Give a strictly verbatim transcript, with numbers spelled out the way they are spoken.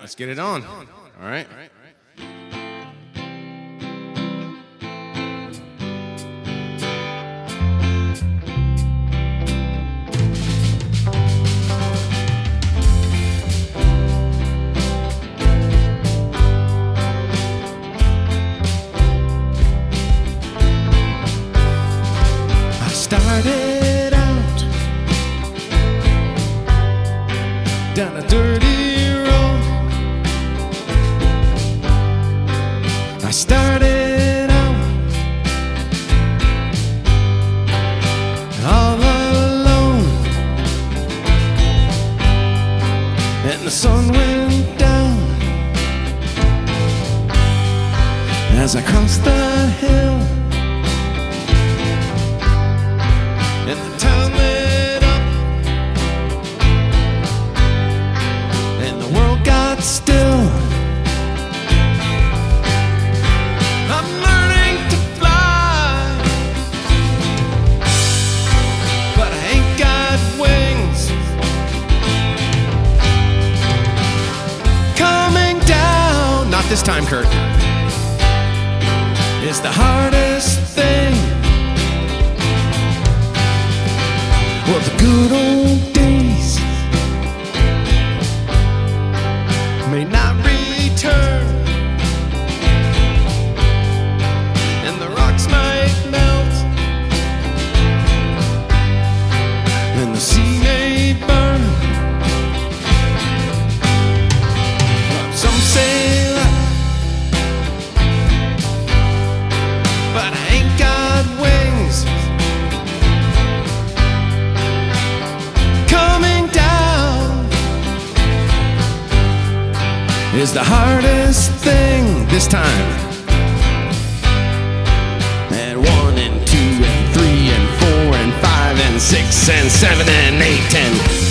let's get it on. All right. I started out down a dirty road. I started out all alone, and the sun went down as I crossed the hill. And the town lit up, and the world got still. I'm learning to fly, but I ain't got wings. Coming down, Not this time, Kurt. is the hardest thing. Well, the good old days may not return, and the rocks might melt, and the sea may burn. Some say that, but I ain't got wings. Is the hardest thing this time. And one and two and three and four and five and six and seven and eight and